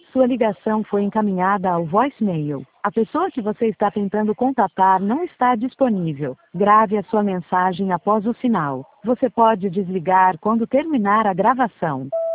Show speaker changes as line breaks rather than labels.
Sua ligação foi encaminhada ao voicemail. A pessoa que você está tentando contatar não está disponível. Grave a sua mensagem após o sinal. Você pode desligar quando terminar a gravação.